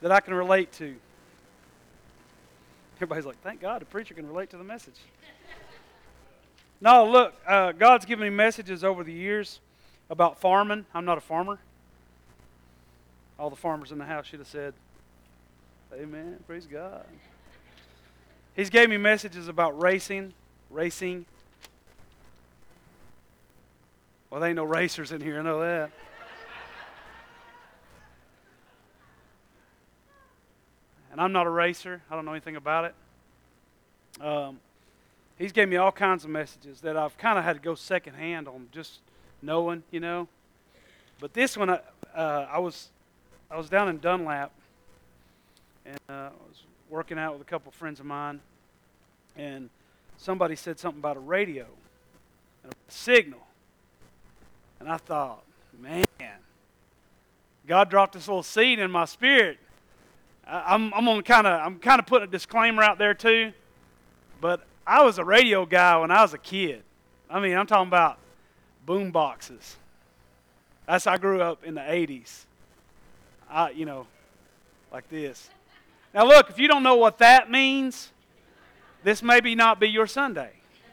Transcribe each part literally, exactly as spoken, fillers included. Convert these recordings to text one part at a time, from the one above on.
that I can relate to. Everybody's like, thank God the preacher can relate to the message. No, look, uh, God's given me messages over the years about farming. I'm not a farmer. All the farmers in the house should have said, amen, praise God. He's gave me messages about racing, racing. Well, there ain't no racers in here, I know that. And I'm not a racer. I don't know anything about it. Um, he's gave me all kinds of messages that I've kind of had to go secondhand on, just knowing, you know. But this one, I, uh, I was I was down in Dunlap, and uh, I was working out with a couple of friends of mine, and somebody said something about a radio and a signal. And I thought, man, God dropped this little seed in my spirit. I, I'm I'm gonna kind of I'm kind of putting a disclaimer out there too, but I was a radio guy when I was a kid. I mean, I'm talking about boom boxes. That's I grew up in the eighties. I you know, like this. Now look, if you don't know what that means, this maybe not be your Sunday.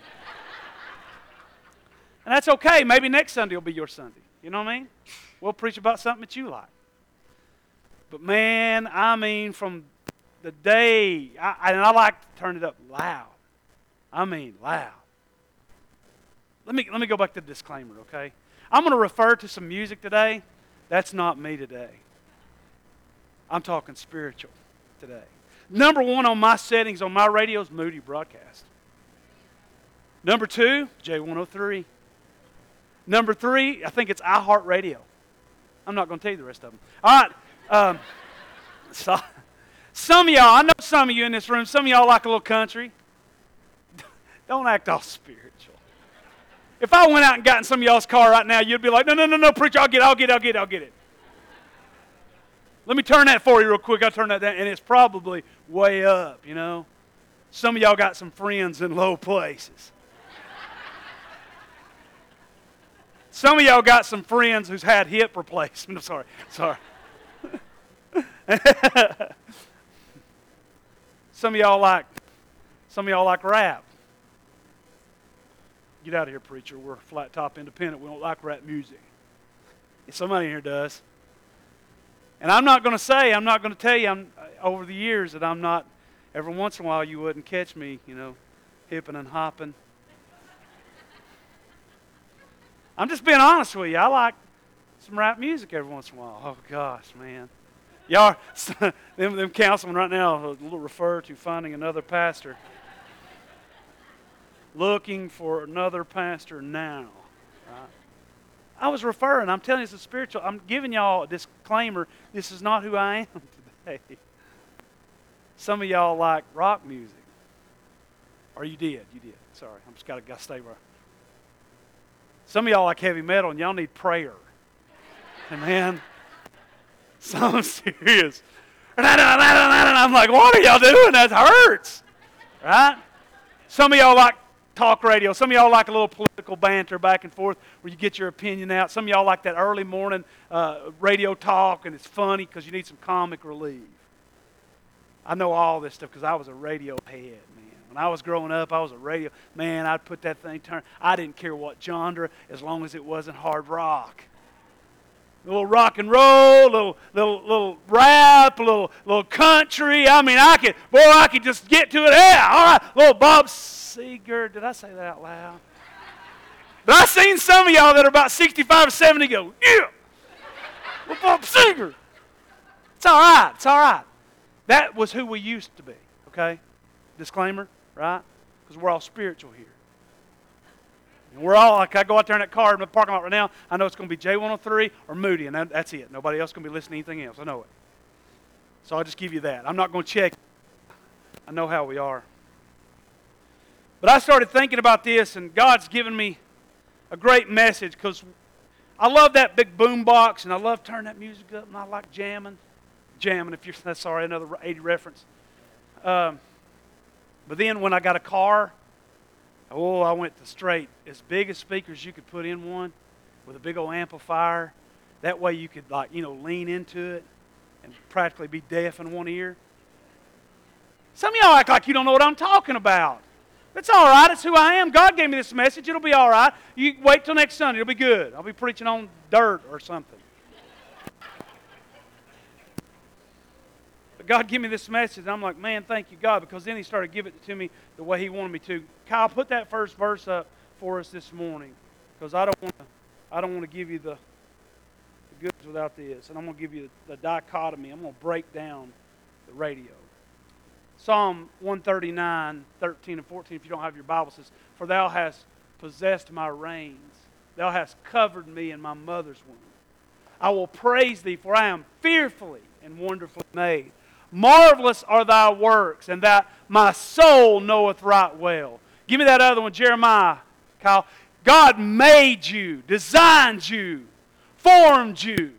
And that's okay. Maybe next Sunday will be your Sunday. You know what I mean? We'll preach about something that you like. But man, I mean, from the day, I, and I like to turn it up loud. I mean, loud. Let me let me go back to the disclaimer, okay? I'm going to refer to some music today. That's not me today. I'm talking spiritual today. Number one on my settings on my radio is Moody Broadcast. Number two, J one oh three. Number three, I think it's iHeartRadio. I'm not going to tell you the rest of them. All right. Um, so, some of y'all, I know some of you in this room, some of y'all like a little country. Don't act all spiritual. If I went out and got in some of y'all's car right now, you'd be like, no, no, no, no, preacher, I'll get it, I'll get it, I'll get it, I'll get it. Let me turn that for you real quick. I'll turn that down, and it's probably way up, you know. Some of y'all got some friends in low places. Some of y'all got some friends who's had hip replacement. I'm sorry, sorry. Some of y'all like, some of y'all like rap. Get out of here, preacher. We're flat top independent. We don't like rap music. Somebody in here does. And I'm not going to say, I'm not going to tell you I'm, over the years that I'm not, every once in a while you wouldn't catch me, you know, hipping and hopping. I'm just being honest with you. I like some rap music every once in a while. Oh, gosh, man. Y'all, them, them councilmen right now will refer to finding another pastor. Looking for another pastor now. Right? I was referring. I'm telling you it's a spiritual. I'm giving y'all a disclaimer. This is not who I am today. Some of y'all like rock music. Or you did. You did. Sorry. I'm just got to stay right. Some of y'all like heavy metal, and y'all need prayer. Amen. So I'm serious. I'm like, what are y'all doing? That hurts. Right? Some of y'all like talk radio. Some of y'all like a little political banter back and forth where you get your opinion out. Some of y'all like that early morning uh, radio talk, and it's funny because you need some comic relief. I know all this stuff because I was a radio head, man. When I was growing up, I was a radio, man, I'd put that thing, turn. I didn't care what genre as long as it wasn't hard rock. A little rock and roll, a little, little, little rap, a little, little country. I mean, I could, boy, I could just get to it. Yeah, all right, little Bob Seger. Did I say that out loud? But I've seen some of y'all that are about sixty-five or seventy go, yeah, well, Bob Seger. It's all right, it's all right. That was who we used to be, okay? Disclaimer, right? Because we're all spiritual here. And we're all, like I go out there in that car in the parking lot right now, I know it's going to be J one oh three or Moody, and that, that's it. Nobody else is going to be listening to anything else. I know it. So I'll just give you that. I'm not going to check. I know how we are. But I started thinking about this, and God's given me a great message because I love that big boom box, and I love turning that music up, and I like jamming. Jamming, if you're, that's sorry, another eighty reference. Um, but then when I got a car, oh, I went to straight, as big as speakers you could put in one with a big old amplifier. That way you could, like, you know, lean into it. and practically be deaf in one ear? Some of y'all act like you don't know what I'm talking about. It's all right. It's who I am. God gave me this message. It'll be all right. You wait till next Sunday. It'll be good. I'll be preaching on dirt or something. But God gave me this message, and I'm like, man, thank you, God, because then He started giving it to me the way He wanted me to. Kyle, put that first verse up for us this morning, because I don't want to. I don't want to give you the, the goods without this, and I'm going to give you the, the dichotomy. I'm going to break down the radio. Psalm one thirty-nine, thirteen and fourteen, if you don't have your Bible, says, "For thou hast possessed my reins. Thou hast covered me in my mother's womb. I will praise thee, for I am fearfully and wonderfully made. Marvelous are thy works, and that my soul knoweth right well." Give me that other one, Jeremiah, Kyle. God made you, designed you, formed you.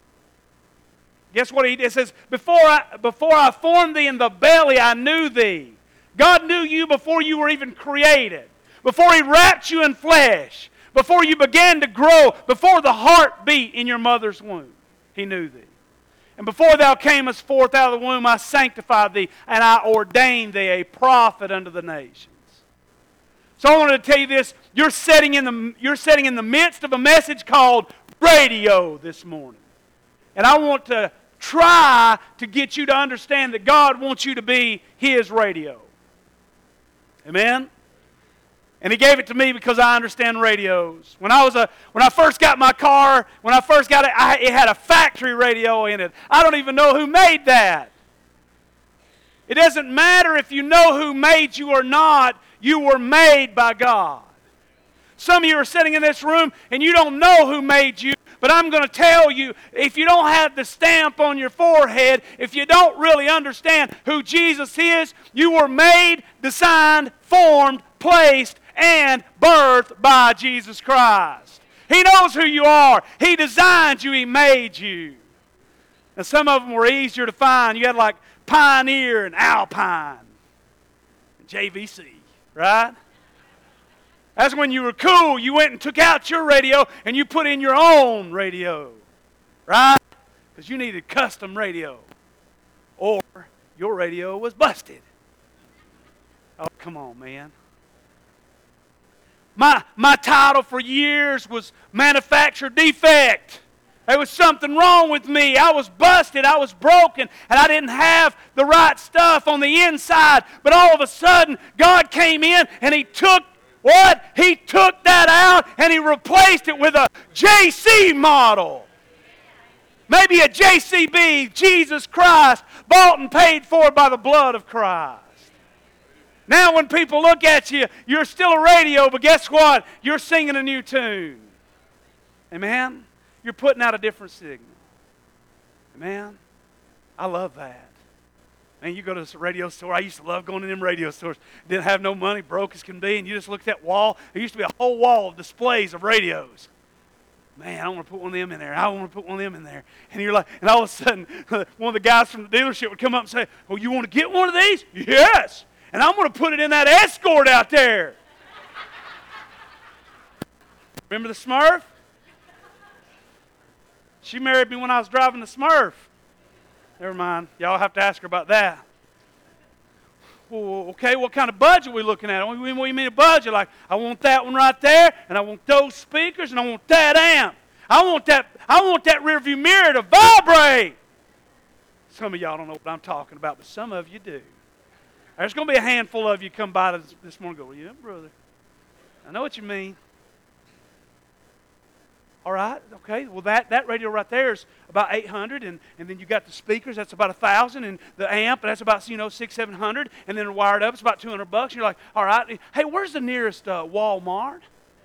Guess what he did? It says, before I, before I formed thee in the belly, I knew thee. God knew you before you were even created. Before He wrapped you in flesh. Before you began to grow. Before the heart beat in your mother's womb. He knew thee. And before thou camest forth out of the womb, I sanctified thee, and I ordained thee a prophet unto the nations. So I wanted to tell you this. You're sitting in the, you're sitting in the midst of a message called radio this morning. And I want to try to get you to understand that God wants you to be His radio. Amen? And He gave it to me because I understand radios. When I was a, when I first got my car, when I first got it, I, it had a factory radio in it. I don't even know who made that. It doesn't matter if you know who made you or not. You were made by God. Some of you are sitting in this room and you don't know who made you. But I'm going to tell you, if you don't have the stamp on your forehead, if you don't really understand who Jesus is, you were made, designed, formed, placed, and birthed by Jesus Christ. He knows who you are. He designed you. He made you. And some of them were easier to find. You had like Pioneer and Alpine and J V C, right? That's when you were cool. You went and took out your radio and you put in your own radio. Right? Because you needed custom radio. Or your radio was busted. Oh, come on, man. My, my title for years was manufacturer defect. There was something wrong with me. I was busted. I was broken. And I didn't have the right stuff on the inside. But all of a sudden, God came in and He took What? He took that out and He replaced it with a J C model. Maybe a J C B, Jesus Christ, bought and paid for by the blood of Christ. Now when people look at you, you're still a radio, but guess what? You're singing a new tune. Amen? You're putting out a different signal. Amen? I love that. Man, you go to this radio store. I used to love going to them radio stores. Didn't have no money, broke as can be, and you just look at that wall. There used to be a whole wall of displays of radios. Man, I want to put one of them in there. I want to put one of them in there. And you're like, and all of a sudden, one of the guys from the dealership would come up and say, "Oh, you want to get one of these?" "Yes." "And I'm going to put it in that Escort out there." Remember the Smurf? She married me when I was driving the Smurf. Never mind. Y'all have to ask her about that. Well, okay, what kind of budget are we looking at? What do you mean a budget? Like, I want that one right there, and I want those speakers, and I want that amp. I want that, I want that rearview mirror to vibrate. Some of y'all don't know what I'm talking about, but some of you do. There's going to be a handful of you come by this, this morning and go, "Yeah, brother, I know what you mean." All right, okay. Well, that, that radio right there is about eight hundred, and, and then you got the speakers, that's about one thousand, and the amp, that's about, you know, six, seven hundred, and then wired up, it's about two hundred bucks. And you're like, all right, hey, where's the nearest uh, Walmart?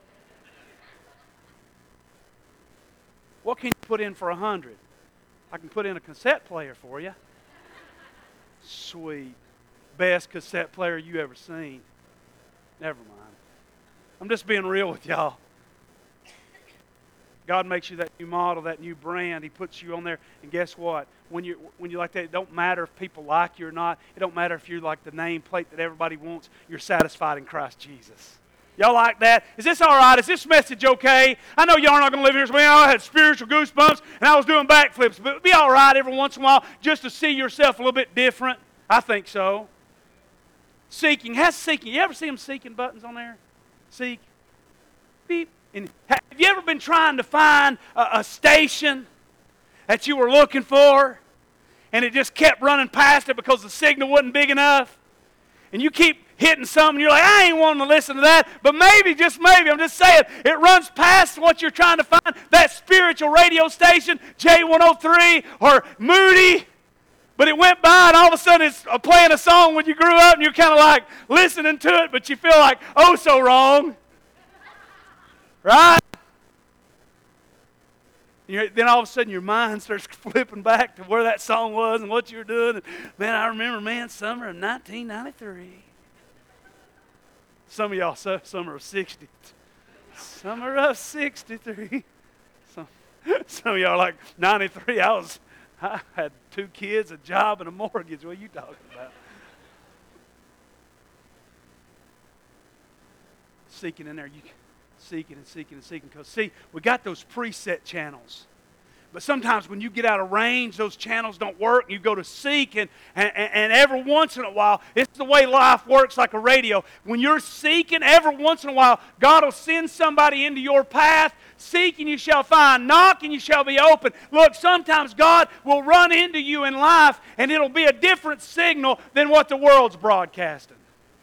What can you put in for one hundred? I can put in a cassette player for you. Sweet. Best cassette player you ever seen. Never mind. I'm just being real with y'all. God makes you that new model, that new brand. He puts you on there. And guess what? When you when you like that, it don't matter if people like you or not. It don't matter if you're like the nameplate that everybody wants. You're satisfied in Christ Jesus. Y'all like that? Is this all right? Is this message okay? I know y'all are not going to live here. So, man, I had spiritual goosebumps and I was doing backflips. But it would be all right every once in a while just to see yourself a little bit different. I think so. Seeking. Has seeking. You ever see them seeking buttons on there? Seek. Beep. And have you ever been trying to find a, a station that you were looking for and it just kept running past it because the signal wasn't big enough? And you keep hitting something, you're like, I ain't wanting to listen to that. But maybe, just maybe, I'm just saying, it runs past what you're trying to find, that spiritual radio station, J one oh three or Moody. But it went by and all of a sudden it's playing a song when you grew up and you're kind of like listening to it, but you feel like, oh, so wrong. Right? You're, then all of a sudden your mind starts flipping back to where that song was and what you were doing. And, man, I remember, man, summer of nineteen ninety-three. Some of y'all, summer of sixty. Summer of sixty-three. Some, some of y'all are like, ninety-three, I was, I had two kids, a job, and a mortgage. What are you talking about? Seeking in there, you seeking and seeking and seeking. Because, see, we got those preset channels. But sometimes when you get out of range, those channels don't work. And you go to seek, and, and, and every once in a while, it's the way life works like a radio. When you're seeking, every once in a while, God will send somebody into your path. Seek and you shall find. Knock and you shall be open. Look, sometimes God will run into you in life, and it'll be a different signal than what the world's broadcasting.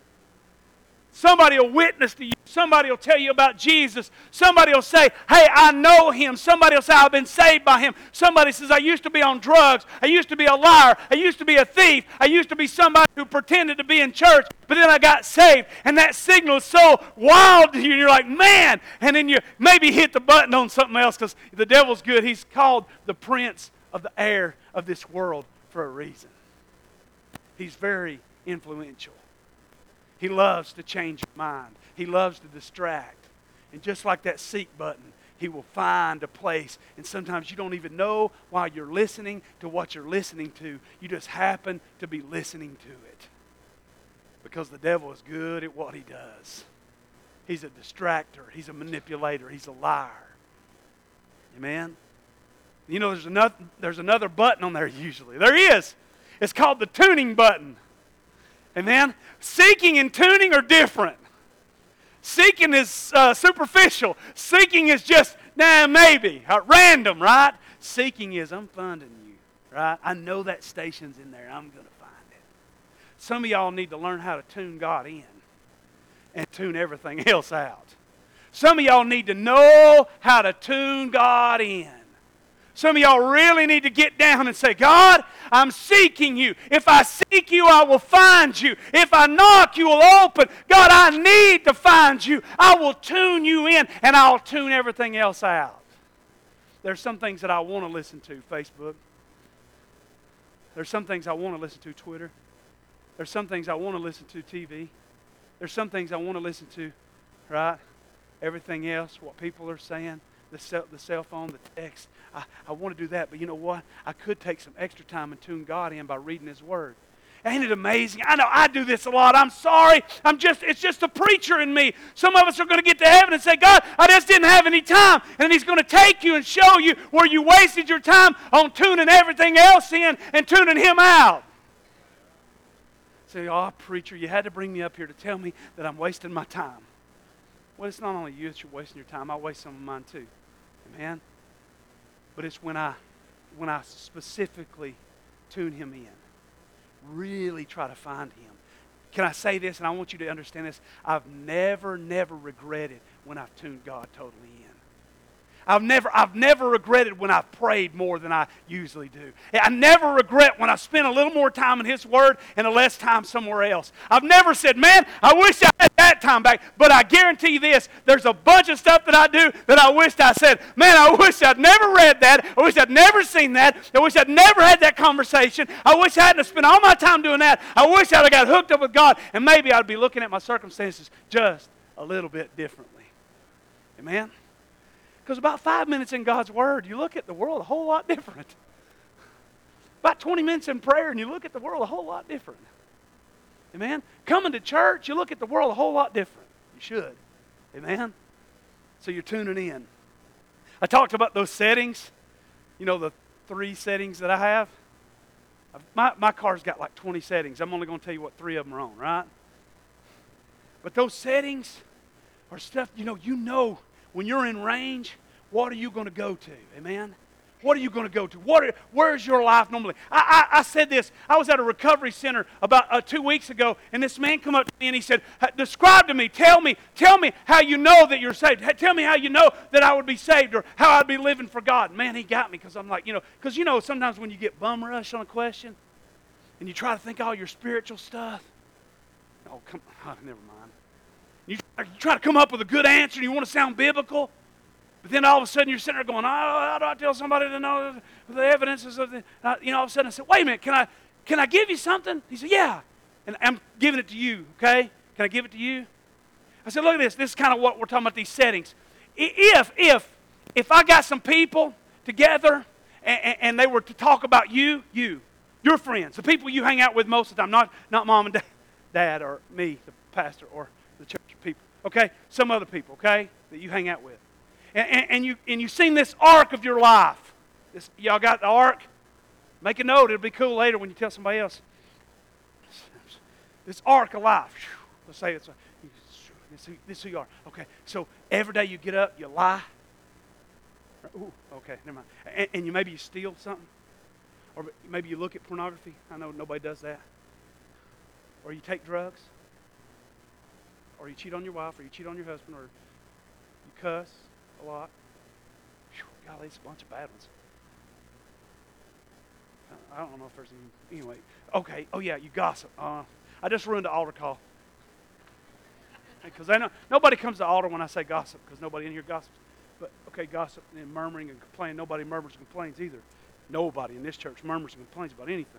Somebody will witness to you. Somebody will tell you about Jesus. Somebody will say, hey, I know Him. Somebody will say, I've been saved by Him. Somebody says, I used to be on drugs. I used to be a liar. I used to be a thief. I used to be somebody who pretended to be in church, but then I got saved. And that signal is so wild to you. And you're like, man. And then you maybe hit the button on something else because the devil's good. He's called the prince of the air of this world for a reason. He's very influential. He loves to change your mind. He loves to distract. And just like that seek button, He will find a place. And sometimes you don't even know while you're listening to what you're listening to. You just happen to be listening to it. Because the devil is good at what he does. He's a distractor. He's a manipulator. He's a liar. Amen? You know, there's another, there's another button on there usually. There is. It's called the tuning button. Amen? Seeking and tuning are different. Seeking is uh, superficial. Seeking is just, nah, maybe. Uh, random, right? Seeking is, I'm finding you, right? I know that station's in there. I'm going to find it. Some of y'all need to learn how to tune God in and tune everything else out. Some of y'all need to know how to tune God in. Some of y'all really need to get down and say, God, I'm seeking you. If I seek you, I will find you. If I knock, you will open. God, I need to find you. I will tune you in, and I'll tune everything else out. There's some things that I want to listen to, Facebook. There's some things I want to listen to, Twitter. There's some things I want to listen to, T V. There's some things I want to listen to, right? Everything else, what people are saying, the cell, the cell phone, the text. I, I want to do that, but you know what? I could take some extra time and tune God in by reading His Word. Ain't it amazing? I know I do this a lot. I'm sorry. I'm just, it's just the preacher in me. Some of us are going to get to heaven and say, God, I just didn't have any time. And He's going to take you and show you where you wasted your time on tuning everything else in and tuning Him out. Say, oh, preacher, you had to bring me up here to tell me that I'm wasting my time. Well, it's not only you that you're wasting your time. I waste some of mine too. Amen? But it's when I, when I specifically tune Him in. Really try to find Him. Can I say this, and I want you to understand this? I've never, never regretted when I've tuned God totally in. I've never, I've never regretted when I've prayed more than I usually do. I never regret when I spent a little more time in His Word and a less time somewhere else. I've never said, man, I wish I had that time back. But I guarantee you this, there's a bunch of stuff that I do that I wished I said, man, I wish I'd never read that. I wish I'd never seen that. I wish I'd never had that conversation. I wish I hadn't spent all my time doing that. I wish I'd have got hooked up with God. And maybe I'd be looking at my circumstances just a little bit differently. Amen? Because about five minutes in God's Word, you look at the world a whole lot different. About twenty minutes in prayer, and you look at the world a whole lot different. Amen? Coming to church, you look at the world a whole lot different. You should. Amen? So you're tuning in. I talked about those settings. You know, the three settings that I have. My, my car's got like twenty settings. I'm only going to tell you what three of them are on, right? But those settings are stuff, you know, you know when you're in range, what are you going to go to? Amen? What are you going to go to? What are, where's your life normally? I, I, I said this. I was at a recovery center about uh, two weeks ago, and this man came up to me and he said, describe to me, tell me, tell me how you know that you're saved. Tell me how you know that I would be saved or how I'd be living for God. Man, he got me because I'm like, you know, because you know sometimes when you get bum rush on a question and you try to think all your spiritual stuff, oh, come on, oh, never mind. You, you try to come up with a good answer and you want to sound biblical. But then all of a sudden you're sitting there going, oh, how do I tell somebody to know the evidences of the, uh, you know, all of a sudden I said, wait a minute, can I, can I give you something? He said, yeah. And I'm giving it to you, okay? Can I give it to you? I said, look at this. This is kind of what we're talking about, these settings. If, if, if I got some people together and, and they were to talk about you, you, your friends, the people you hang out with most of the time, not, not mom and dad, dad or me, the pastor, or the church people, okay? Some other people, okay, that you hang out with. And, and, and, you, and you've seen this arc of your life. This, y'all got the arc? Make a note. It'll be cool later when you tell somebody else. This arc of life. Let's say it's a, this, this is who you are. Okay, so every day you get up, you lie. Ooh, okay, never mind. And, and you maybe you steal something. Or maybe you look at pornography. I know nobody does that. Or you take drugs. Or you cheat on your wife, or you cheat on your husband, or you cuss a lot. Whew, golly, it's a bunch of bad ones. I don't know if there's any, anyway. Okay, oh yeah, you gossip. Uh, I just ruined the altar call. Because I know nobody comes to the altar when I say gossip, because nobody in here gossips. But okay, gossip and murmuring and complaining. Nobody murmurs and complains either. Nobody in this church murmurs and complains about anything.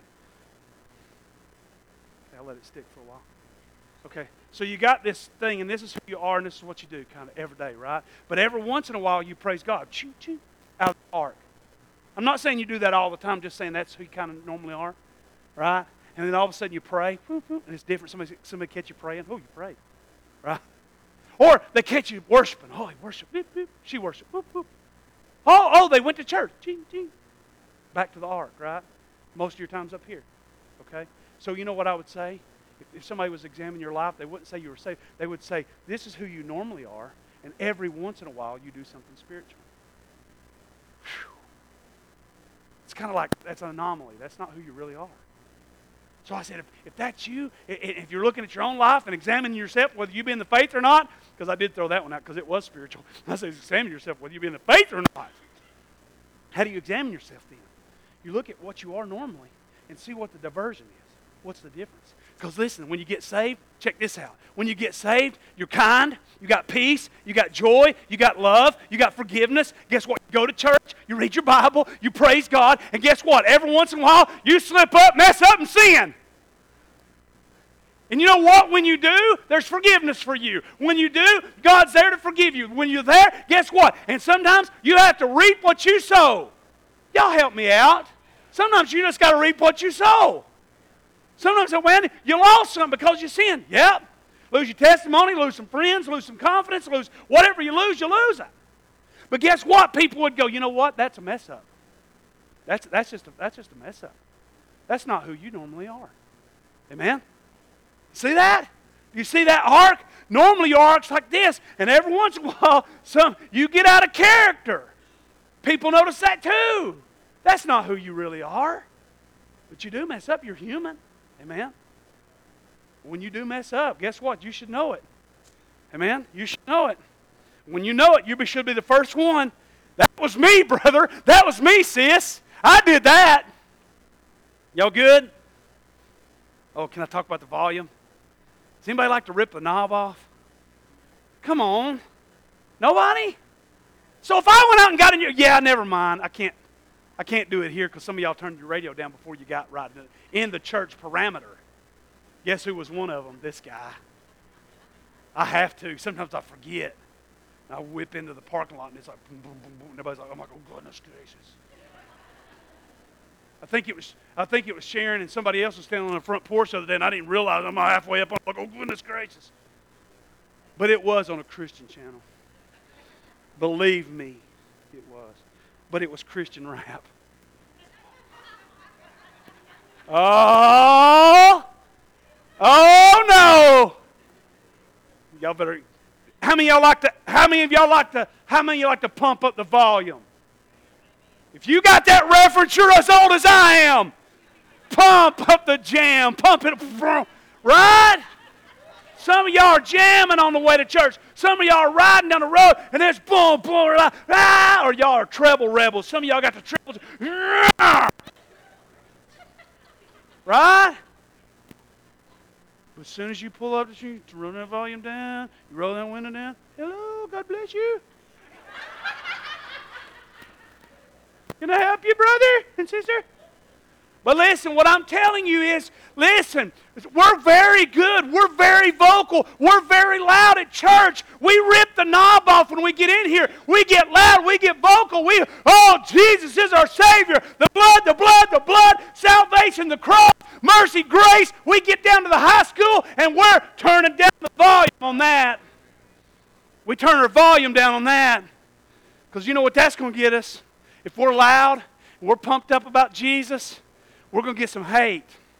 Okay, I'll let it stick for a while. Okay, so you got this thing, and this is who you are, and this is what you do kind of every day, right? But every once in a while, you praise God, choo, choo, out of the ark. I'm not saying you do that all the time, just saying that's who you kind of normally are, right? And then all of a sudden you pray, whoop, whoop, and it's different. Somebody, somebody catch you praying, oh, you prayed, right? Or they catch you worshiping. Oh, he worshiped, boop, boop. She worshiped, whoop, whoop. Oh, oh, they went to church, ching, ching. Back to the ark, right? Most of your time's up here, okay? So you know what I would say? If, if somebody was examining your life, they wouldn't say you were saved. They would say, this is who you normally are, and every once in a while you do something spiritual. Whew. It's kind of like, that's an anomaly. That's not who you really are. So I said, if, if that's you, if you're looking at your own life and examining yourself, whether you be in the faith or not, because I did throw that one out because it was spiritual. I said, examine yourself whether you be in the faith or not. How do you examine yourself then? You look at what you are normally and see what the diversion is. What's the difference? Because listen, when you get saved, check this out. When you get saved, you're kind, you got peace, you got joy, you got love, you got forgiveness. Guess what? You go to church, you read your Bible, you praise God, and guess what? Every once in a while, you slip up, mess up, and sin. And you know what? When you do, there's forgiveness for you. When you do, God's there to forgive you. When you're there, guess what? And sometimes you have to reap what you sow. Y'all help me out. Sometimes you just got to reap what you sow. Sometimes, man, you lost something because you sinned. Yep. Lose your testimony, lose some friends, lose some confidence, lose whatever you lose, you lose it. But guess what? People would go, you know what? That's a mess up. That's, that's, just, a, that's just a mess up. That's not who you normally are. Amen? See that? You see that arc? Normally your arc's like this, and every once in a while, some you get out of character. People notice that too. That's not who you really are. But you do mess up. You're human. Amen? When you do mess up, guess what? You should know it. Amen? You should know it. When you know it, you should be the first one. That was me, brother. That was me, sis. I did that. Y'all good? Oh, can I talk about the volume? Does anybody like to rip the knob off? Come on. Nobody? So if I went out and got in your... Yeah, never mind. I can't I can't do it here because some of y'all turned your radio down before you got right in the church parameter. Guess who was one of them? This guy. I have to. Sometimes I forget. I whip into the parking lot and it's like boom, boom, boom, boom. And everybody's like, oh my goodness gracious. I think it was I think it was Sharon and somebody else was standing on the front porch the other day and I didn't realize I'm halfway up. I'm like, oh goodness gracious. But it was on a Christian channel. Believe me, it was. But it was Christian rap. Oh! Oh no! Y'all better. How many of y'all like to? How many of y'all like to? How many of you like to pump up the volume? If you got that reference, you're as old as I am. Pump up the jam. Pump it. Right? Some of y'all are jamming on the way to church. Some of y'all are riding down the road and there's boom, boom, ah, or y'all are treble rebels. Some of y'all got the trebles. Right? But as soon as you pull up the street, you roll that volume down, you roll that window down. Hello, God bless you. Can I help you, brother and sister? But listen, what I'm telling you is, listen, we're very good. We're very vocal. We're very loud at church. We rip the knob off when we get in here. We get loud. We get vocal. We, oh, Jesus is our Savior. The blood, the blood, the blood, salvation, the cross, mercy, grace. We get down to the high school and we're turning down the volume on that. We turn our volume down on that. Because you know what that's going to get us? If we're loud and we're pumped up about Jesus, we're going to get some hate.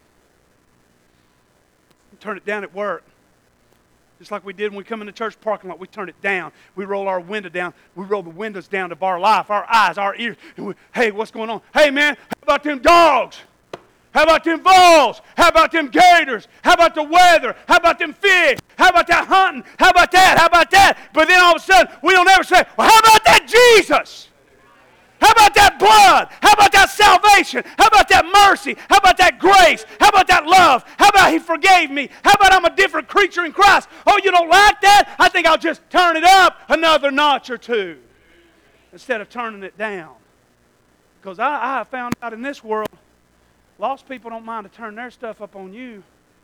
Turn it down at work. Just like we did when we come in the church parking lot, we turn it down. We roll our window down. We roll the windows down of our life, our eyes, our ears. And we, hey, what's going on? Hey, man, how about them dogs? How about them voles? How about them gators? How about the weather? How about them fish? How about that hunting? How about that? How about that? But then all of a sudden, we don't ever say, well, how about that Jesus? How about that blood? How about that salvation? How about that mercy? How about that grace? How about that love? How about He forgave me? How about I'm a different creature in Christ? Oh, you don't like that? I think I'll just turn it up another notch or two instead of turning it down. Because I, I have found out in this world, lost people don't mind to turn their stuff up on you.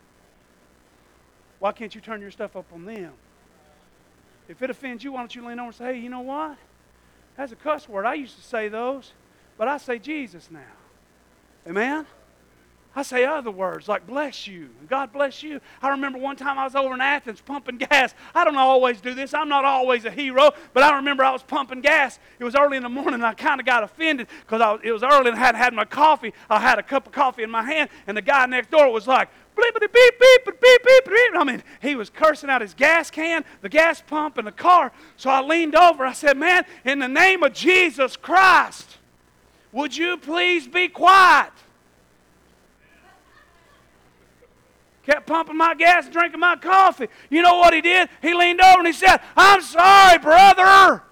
Why can't you turn your stuff up on them? If it offends you, why don't you lean over and say, hey, you know what? That's a cuss word. I used to say those, but I say Jesus now. Amen? I say other words like bless you, and God bless you. I remember one time I was over in Athens pumping gas. I don't always do this. I'm not always a hero, but I remember I was pumping gas. It was early in the morning, and I kind of got offended because it was early and I hadn't had my coffee. I had a cup of coffee in my hand, and the guy next door was like, bleepity beep, beep, beep, beep, beep, beep. I mean, he was cursing out his gas can, the gas pump, and the car. So I leaned over. I said, man, in the name of Jesus Christ, would you please be quiet? Kept pumping my gas and drinking my coffee. You know what he did? He leaned over and he said, I'm sorry, brother.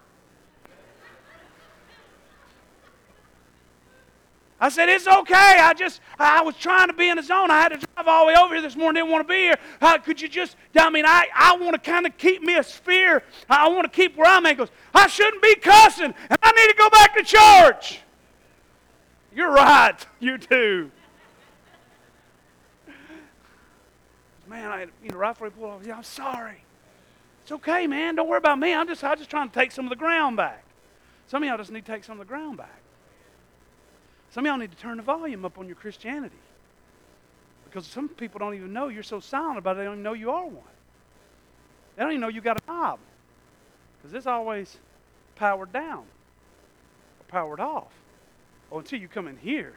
I said, it's okay. I just, I was trying to be in the zone. I had to drive all the way over here this morning. Didn't want to be here. How could you just, I mean, I, I want to kind of keep me a sphere. I want to keep where I'm at. He goes, I shouldn't be cussing, and I need to go back to church. You're right. You too. Man, I, you know, right before he pulled off, yeah, I'm sorry. It's okay, man. Don't worry about me. I'm just, I'm just trying to take some of the ground back. Some of y'all just need to take some of the ground back. Some of y'all need to turn the volume up on your Christianity. Because some people don't even know you're so silent about it, they don't even know you are one. They don't even know you got a knob. Because it's always powered down or powered off. Oh, until you come in here.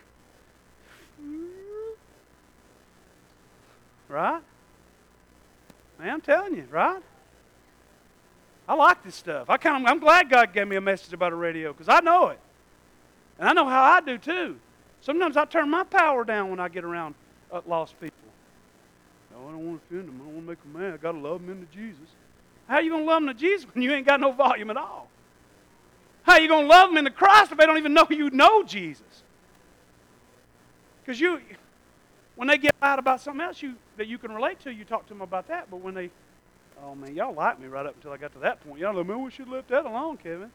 Right? Man, I'm telling you, right? I like this stuff. I kind of, I'm glad God gave me a message about a radio because I know it. And I know how I do too. Sometimes I turn my power down when I get around uh, lost people. No, I don't want to offend them. I don't want to make them mad. I got to love them into Jesus. How are you going to love them to Jesus when you ain't got no volume at all? How are you going to love them into Christ if they don't even know you know Jesus? Because you, when they get out about something else you that you can relate to, you talk to them about that. But when they, oh man, y'all like me right up until I got to that point. Y'all know, man, we should have left that alone, Kevin.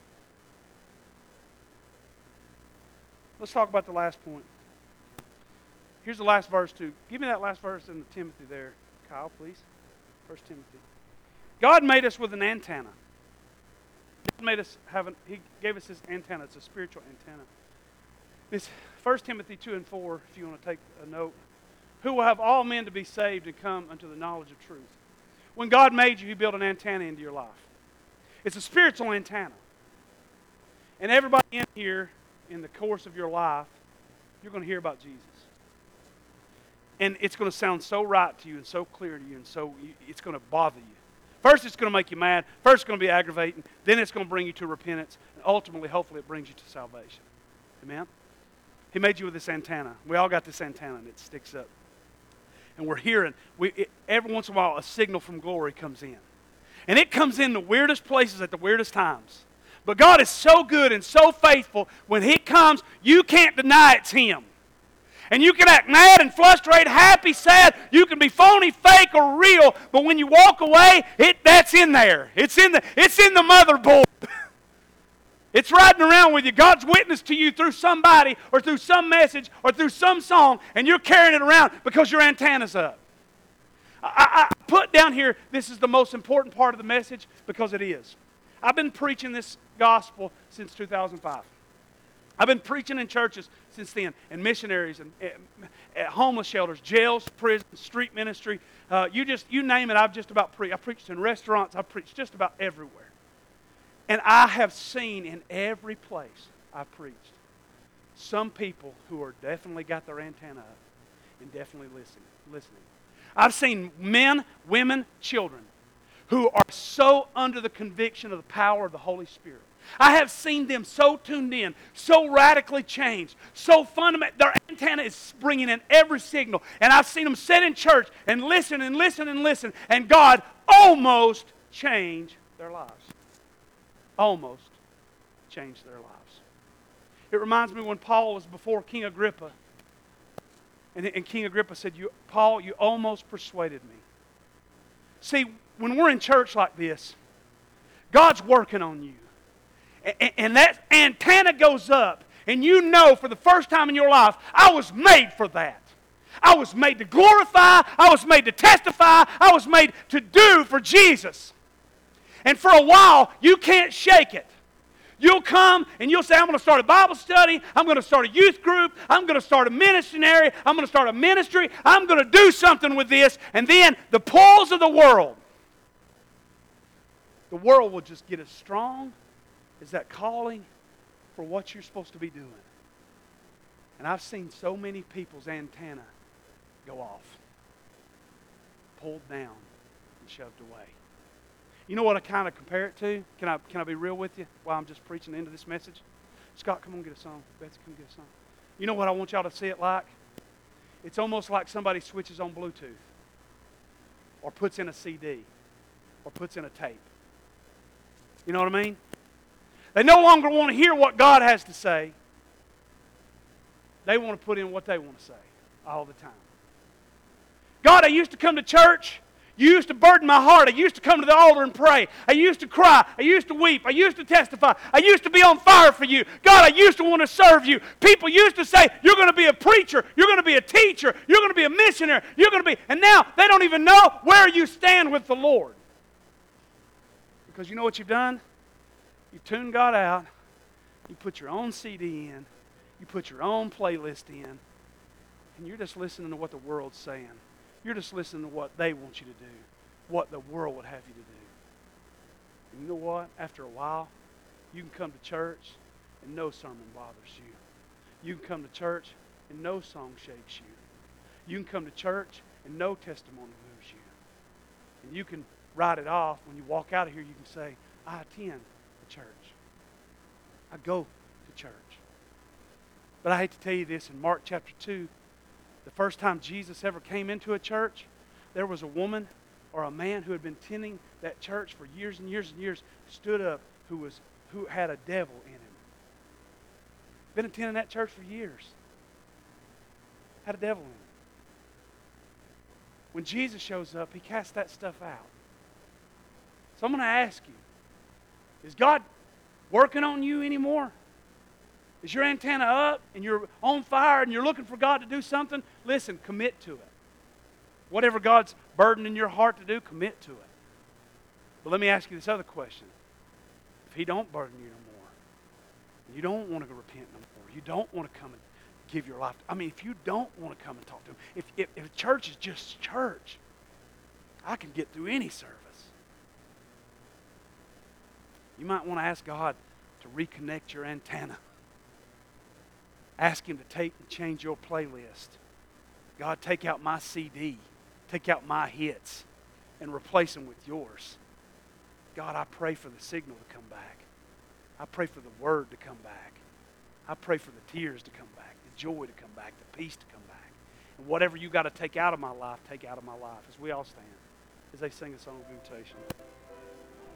Let's talk about the last point. Here's the last verse too. Give me that last verse in the Timothy there, Kyle, please. First Timothy. God made us with an antenna. God made us have an, He gave us His antenna. It's a spiritual antenna. It's First Timothy two and four, if you want to take a note. Who will have all men to be saved and come unto the knowledge of truth. When God made you, He built an antenna into your life. It's a spiritual antenna. And everybody in here, in the course of your life, you're going to hear about Jesus. And it's going to sound so right to you and so clear to you, and so you, it's going to bother you. First, it's going to make you mad. First, it's going to be aggravating. Then it's going to bring you to repentance. And ultimately, hopefully, it brings you to salvation. Amen? He made you with this antenna. We all got this antenna, and it sticks up. And we're hearing, we, it, every once in a while, a signal from glory comes in. And it comes in the weirdest places at the weirdest times. But God is so good and so faithful. When He comes, you can't deny it's Him. And you can act mad and frustrated, happy, sad. You can be phony, fake, or real. But when you walk away, it that's in there. It's in the, it's in the motherboard. It's riding around with you. God's witness to you through somebody or through some message or through some song, and you're carrying it around because your antenna's up. I, I put down here, this is the most important part of the message because it is. I've been preaching this gospel since two thousand five. I've been preaching in churches since then, and missionaries, and at homeless shelters, jails, prisons, street ministry. Uh, you just, you name it, I've just about preached. I've preached in restaurants. I've preached just about everywhere. And I have seen in every place I've preached some people who are definitely got their antenna up and definitely listening. listening. I've seen men, women, children who are so under the conviction of the power of the Holy Spirit. I have seen them so tuned in, so radically changed, so fundamental. Their antenna is bringing in every signal. And I've seen them sit in church and listen and listen and listen. And God almost changed their lives. Almost changed their lives. It reminds me when Paul was before King Agrippa. And, and King Agrippa said, you, Paul, you almost persuaded me. See, when we're in church like this, God's working on you. And, and that antenna goes up. And you know for the first time in your life, I was made for that. I was made to glorify. I was made to testify. I was made to do for Jesus. And for a while, you can't shake it. You'll come and you'll say, I'm going to start a Bible study. I'm going to start a youth group. I'm going to start a missionary. I'm going to start a ministry. I'm going to do something with this. And then the pulls of the world. The world will just get as strong as that calling for what you're supposed to be doing. And I've seen so many people's antenna go off. Pulled down and shoved away. You know what I kind of compare it to? Can I, can I be real with you while I'm just preaching into this message? Scott, come on, get a song. Betsy, come get a song. You know what I want y'all to see it like? It's almost like somebody switches on Bluetooth or puts in a C D or puts in a tape. You know what I mean? They no longer want to hear what God has to say. They want to put in what they want to say all the time. God, I used to come to church. You used to burden my heart. I used to come to the altar and pray. I used to cry. I used to weep. I used to testify. I used to be on fire for you. God, I used to want to serve you. People used to say, you're going to be a preacher. You're going to be a teacher. You're going to be a missionary. You're going to be... And now they don't even know where you stand with the Lord. Because you know what you've done? You tuned God out. You put your own C D in. You put your own playlist in. And you're just listening to what the world's saying. You're just listening to what they want you to do, what the world would have you to do. And you know what? After a while, you can come to church and no sermon bothers you. You can come to church and no song shakes you. You can come to church and no testimony moves you. And you can write it off. When you walk out of here, you can say, I attend the church. I go to church. But I hate to tell you this, in Mark chapter two, the first time Jesus ever came into a church, there was a woman or a man who had been tending that church for years and years and years, stood up who was who had a devil in him. Been attending that church for years. Had a devil in him. When Jesus shows up, he casts that stuff out. So I'm going to ask you, is God working on you anymore? Is your antenna up and you're on fire and you're looking for God to do something? Listen, commit to it. Whatever God's burden in your heart to do, commit to it. But let me ask you this other question. If He don't burden you no more, you don't want to repent no more, you don't want to come and give your life, I mean, if you don't want to come and talk to Him, if, if, if church is just church, I can get through any service. You might want to ask God to reconnect your antenna. Ask Him to take and change your playlist. God, take out my C D. Take out my hits and replace them with yours. God, I pray for the signal to come back. I pray for the word to come back. I pray for the tears to come back, the joy to come back, the peace to come back. And whatever you got to take out of my life, take out of my life. As we all stand, as they sing a song of invitation.